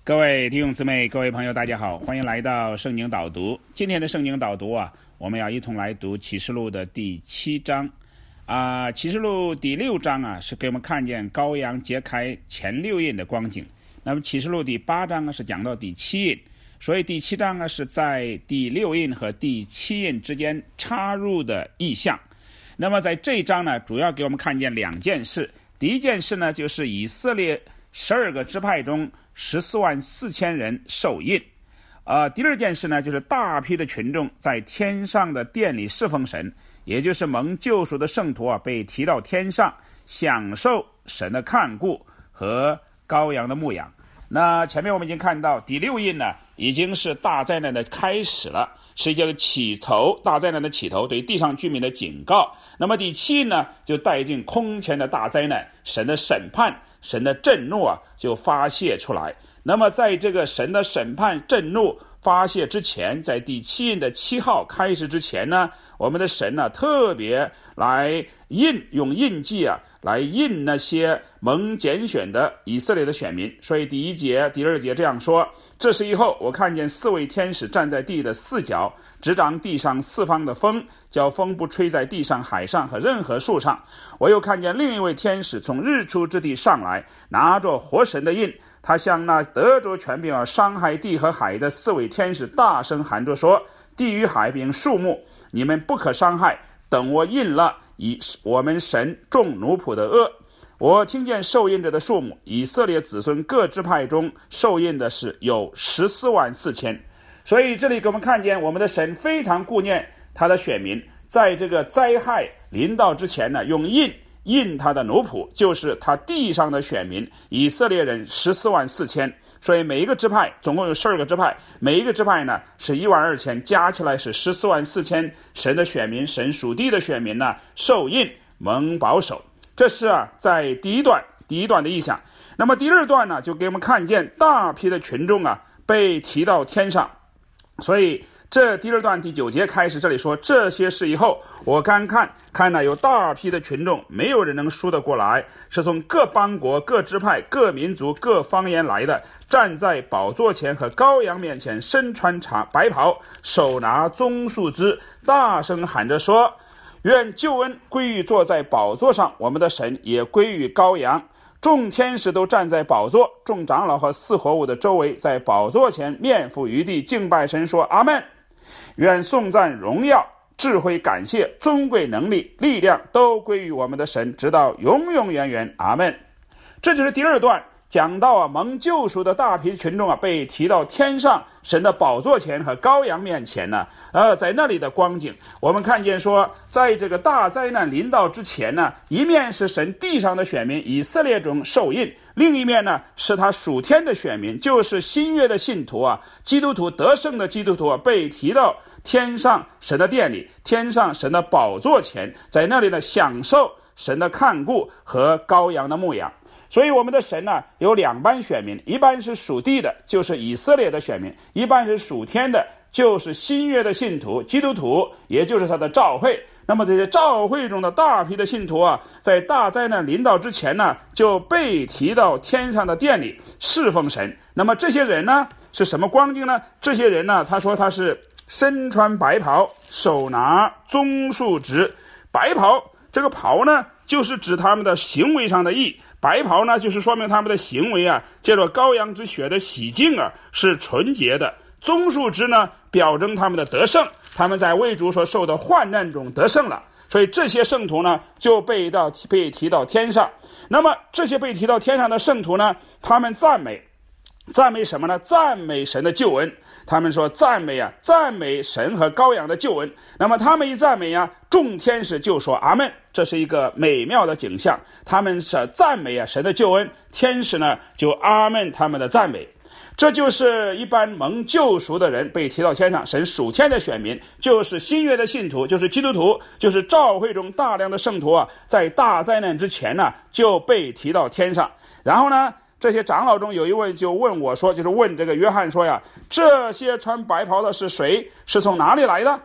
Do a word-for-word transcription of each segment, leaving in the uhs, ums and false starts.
各位弟兄姊妹，各位朋友，大家好，欢迎来到圣经导读。今天的圣经导读啊，我们要一同来读启示录的第七章啊、呃。启示录第六章啊，是给我们看见羔羊揭开前六印的光景。那么启示录第八章啊，是讲到第七印，所以第七章啊，是在第六印和第七印之间插入的意象。那么在这一章呢，主要给我们看见两件事。第一件事呢，就是以色列十二个支派中十四万四千人受印。呃，第二件事呢，就是大批的群众在天上的殿里侍奉神，也就是蒙救赎的圣徒啊，被提到天上，享受神的看顾和羔羊的牧养。那前面我们已经看到，第六印呢，已经是大灾难的开始了，是一个起头，大灾难的起头，对地上居民的警告。那么第七印呢，就带进空前的大灾难，神的审判，神的震怒啊，就发泄出来。那么在这个神的审判震怒发泄之前，在第七印的七号开始之前呢，我们的神呢、啊、特别来印，用印记啊来印那些蒙拣选的以色列的选民。所以第一节第二节这样说，这时以后，我看见四位天使站在地的四角，执掌地上四方的风，叫风不吹在地上、海上和任何树上。我又看见另一位天使从日出之地上来，拿着活神的印，他向那得着权柄而伤害地和海的四位天使大声喊着说：地与海并树木，你们不可伤害，等我印了以我们神众奴仆的恶。我听见受印者的数目，以色列子孙各支派中受印的是有十四万四千。所以这里给我们看见，我们的神非常顾念他的选民，在这个灾害临到之前呢，用印印他的奴仆，就是他地上的选民以色列人十四万四千。所以每一个支派总共有十二个支派，每一个支派呢是一万二千，加起来是十四万四千。神的选民，神属地的选民呢，受印蒙保守。这是啊，在第一段第一段的意象。那么第二段呢，就给我们看见大批的群众啊被提到天上。所以这第二段第九节开始，这里说这些事以后，我刚看看呢，有大批的群众，没有人能数得过来，是从各邦国、各支派、各民族、各方言来的，站在宝座前和羔羊面前，身穿长白袍，手拿棕树枝，大声喊着说：愿救恩归于坐在宝座上我们的神，也归于羔羊。众天使都站在宝座，众长老和四活物的周围，在宝座前面伏于地敬拜神，说：阿们。愿颂赞、荣耀、智慧、感谢、尊贵、能力、力量都归于我们的神，直到永永远远。阿们。这就是第二段讲到啊，蒙救赎的大批群众啊，被提到天上神的宝座前和羔羊面前呢，呃，在那里的光景，我们看见说，在这个大灾难临到之前呢，一面是神地上的选民以色列中受印，另一面呢是他属天的选民，就是新约的信徒啊，基督徒得胜的基督徒啊，被提到天上神的殿里，天上神的宝座前，在那里呢享受神的看顾和羔羊的牧养。所以我们的神呢有两班选民，一班是属地的，就是以色列的选民，一班是属天的，就是新约的信徒基督徒，也就是他的召会。那么这些召会中的大批的信徒啊，在大灾难临到之前呢，就被提到天上的殿里侍奉神。那么这些人呢是什么光景呢？这些人呢，他说他是身穿白袍，手拿棕树枝。白袍，这个袍呢就是指他们的行为上的义，白袍呢就是说明他们的行为啊，借着羔羊之血的洗净啊，是纯洁的。棕树枝呢表征他们的得胜，他们在为主所受的患难中得胜了。所以这些圣徒呢就被到被提到天上。那么这些被提到天上的圣徒呢，他们赞美赞美什么呢？赞美神的救恩。他们说赞美啊，赞美神和羔羊的救恩。那么他们一赞美啊，众天使就说阿们。这是一个美妙的景象。他们是赞美啊神的救恩，天使呢就阿们他们的赞美。这就是一般蒙救赎的人被提到天上，神属天的选民，就是新约的信徒，就是基督徒，就是召会中大量的圣徒啊，在大灾难之前呢就被提到天上。然后呢，这些长老中有一位就问我说，就是问这个约翰说呀，这些穿白袍的是谁？是从哪里来的？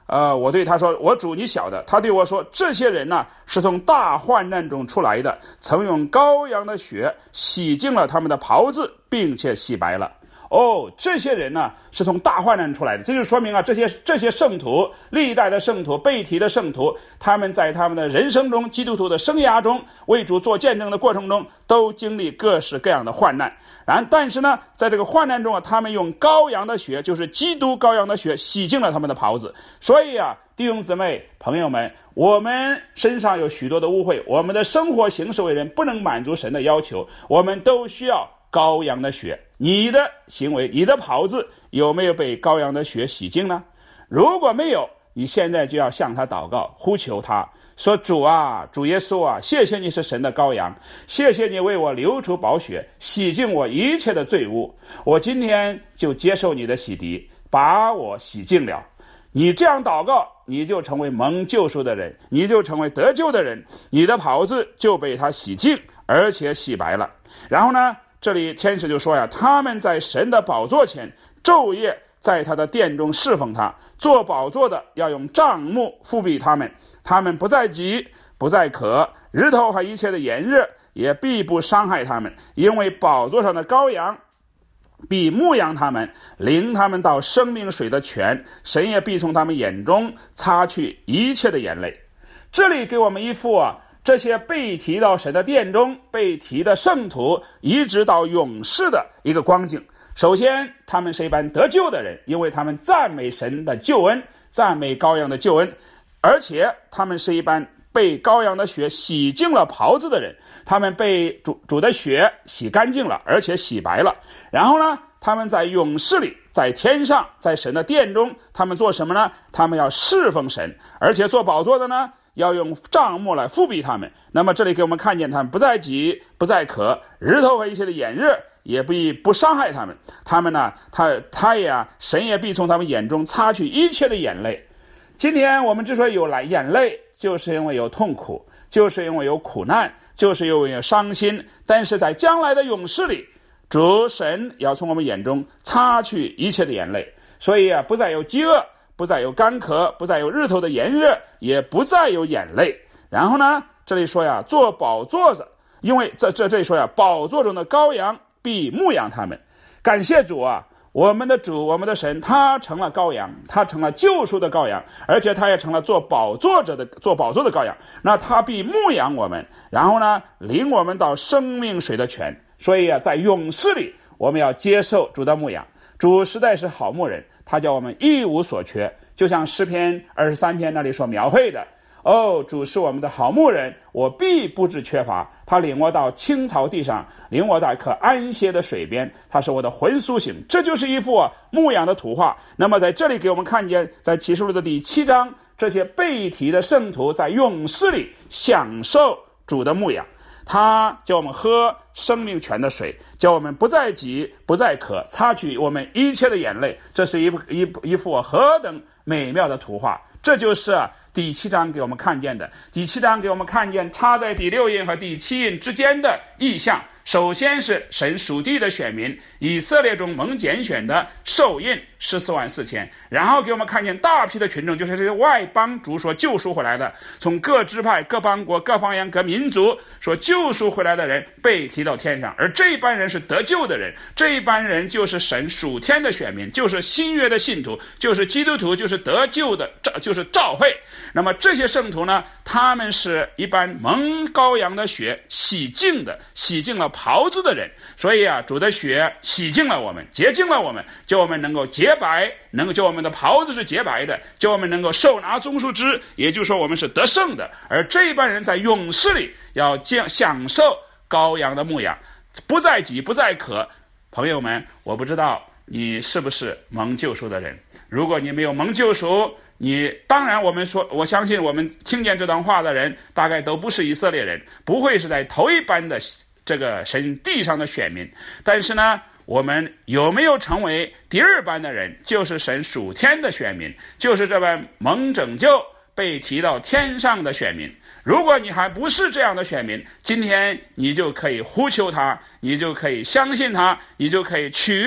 呃，我对他说，我主你晓得。他对我说，这些人呢是从大患难中出来的，曾用羔羊的血洗净了他们的袍子，并且洗白了。哦，这些人呢是从大患难出来的，这就说明啊，这些这些圣徒，历代的圣徒，被提的圣徒，他们在他们的人生中，基督徒的生涯中，为主做见证的过程中，都经历各式各样的患难。然但是呢，在这个患难中啊，他们用羔羊的血，就是基督羔羊的血，洗净了他们的袍子。所以啊，弟兄姊妹朋友们，我们身上有许多的污秽，我们的生活行事为人不能满足神的要求，我们都需要羔羊的血。你的行为，你的袍子有没有被羔羊的血洗净呢？如果没有，你现在就要向他祷告，呼求他说，主啊，主耶稣啊，谢谢你是神的羔羊，谢谢你为我流出宝血，洗净我一切的罪污，我今天就接受你的洗涤，把我洗净了。你这样祷告，你就成为蒙救赎的人，你就成为得救的人，你的袍子就被他洗净，而且洗白了。然后呢，这里天使就说呀，他们在神的宝座前昼夜在他的殿中侍奉他，做宝座的要用帐幕覆庇他们，他们不再饥不再渴，日头和一切的炎热也必不伤害他们，因为宝座上的羔羊必牧养他们，领他们到生命水的泉，神也必从他们眼中擦去一切的眼泪。这里给我们一幅啊，这些被提到神的殿中，被提的圣徒一直到永世的一个光景。首先，他们是一般得救的人，因为他们赞美神的救恩，赞美羔羊的救恩，而且他们是一般被羔羊的血洗净了袍子的人，他们被 主, 主的血洗干净了，而且洗白了。然后呢，他们在永世里，在天上，在神的殿中，他们做什么呢？他们要侍奉神，而且做宝座的呢，要用帐幕来覆庇他们。那么这里给我们看见，他们不再饥不再渴，日头和一切的炎热也必不伤害他们。他们呢，他他也啊，神也必从他们眼中擦去一切的眼泪。今天我们之所以有来眼泪，就是因为有痛苦，就是因为有苦难，就是因为有伤心。但是在将来的永世里，主神要从我们眼中擦去一切的眼泪。所以啊，不再有饥饿，不再有干渴，不再有日头的炎热，也不再有眼泪。然后呢，这里说呀，做宝座的，因为这这这里说呀，宝座中的羔羊必牧养他们。感谢主啊，我们的主，我们的神，他成了羔羊，他成了救赎的羔羊，而且他也成了做宝座者的做宝座的羔羊。那他必牧养我们，然后呢，领我们到生命水的泉。所以啊，在永世里，我们要接受主的牧养。主实在是好牧人，他叫我们一无所缺，就像诗篇二十三篇那里所描绘的，哦，主是我们的好牧人，我必不致缺乏。他领我到青草地上，领我到可安歇的水边，他是我的魂苏醒。这就是一幅啊牧养的图画。那么在这里给我们看见，在启示录的第七章，这些被提的圣徒在永世里享受主的牧养。他叫我们喝生命泉的水，叫我们不再饥不再渴，擦去我们一切的眼泪。这是一一一幅何等美妙的图画。这就是啊第七章给我们看见的。第七章给我们看见插在第六印和第七印之间的意象。首先是神属地的选民，以色列中蒙拣选的受印十四万四千，然后给我们看见大批的群众，就是这些外邦族所救赎回来的，从各支派、各邦国、各方言、各民族所救赎回来的人被提到天上，而这一班人是得救的人，这一班人就是神属天的选民，就是新约的信徒，就是基督徒，就是得救的，就是召会。那么这些圣徒呢，他们是一般蒙羔羊的血洗净的，洗净了袍子的人。所以啊，主的血洗净了我们，洁净了我们，叫我们能够洁白，能够叫我们的袍子是洁白的，叫我们能够受拿棕树枝，也就是说我们是得胜的。而这一班人在永世里要享受羔羊的牧养，不再饥不再渴。朋友们，我不知道你是不是蒙救赎的人。如果你没有蒙救赎，你当然我们说，我相信我们听见这段话的人大概都不是以色列人，不会是在头一班的这个神地上的选民。但是呢，我们有没有成为第二班的人，就是神属天的选民，就是这班蒙拯救被提到天上的选民。如果你还不是这样的选民，今天你就可以呼求他，你就可以相信他，你就可以取用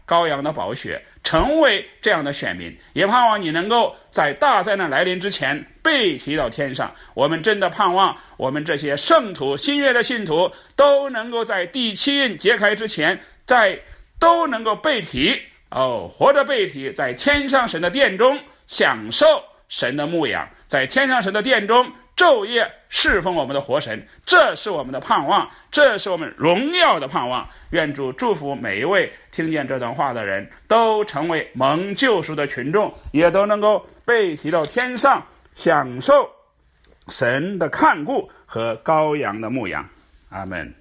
羔羊的宝血，成为这样的选民，也盼望你能够在大灾难来临之前被提到天上。我们真的盼望我们这些圣徒，新约的信徒都能够在第七印揭开之前，在都能够被提哦，活着被提，在天上神的殿中享受神的牧养，在天上神的殿中昼夜侍奉我们的活神，这是我们的盼望，这是我们荣耀的盼望。愿主祝福每一位听见这段话的人，都成为蒙救赎的群众，也都能够被提到天上，享受神的看顾和羔羊的牧养。阿们。